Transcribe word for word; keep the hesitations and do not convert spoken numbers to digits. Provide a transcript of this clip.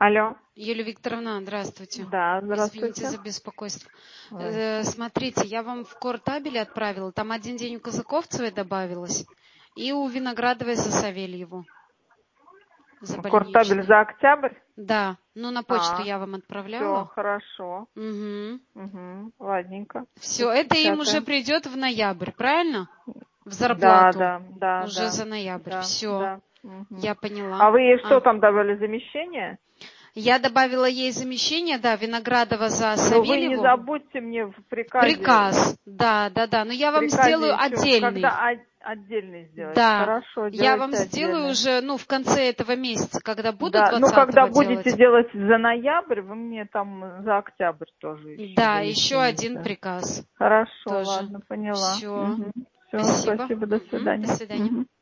Алло. Юлия Викторовна, здравствуйте. Да, здравствуйте. Извините за беспокойство. Ой. Э, смотрите, я вам в Кортабеле отправила, там один день у Казаковцевой добавилось, и у Виноградовой за Савельеву. За Кортабель больничный. за октябрь? Да, ну на почту А, я вам все, отправляла. хорошо. Угу. Угу, ладненько. Все, это им уже Печатаем. придет в ноябрь, правильно? В Да, зарплату. да, да, Уже да. за ноябрь. Да, Все, да. Угу. я поняла. А вы ей что А. там добавили, замещение? Я добавила ей замещение, да, Виноградова за Савельеву. Но вы не забудьте мне в приказе. Приказ, да, да, да. Но я вам сделаю еще, отдельный. Когда отдельный сделать. Да, Хорошо, я вам делайте сделаю отдельный. уже, ну, в конце этого месяца, когда буду Да, ну двадцатого когда делать. будете делать за ноябрь, вы мне там за октябрь тоже еще. Да, даете еще один место. приказ. Хорошо, Тоже. ладно, поняла. Все. Угу. Все, Спасибо. спасибо, до Угу. свидания. До свидания. Угу.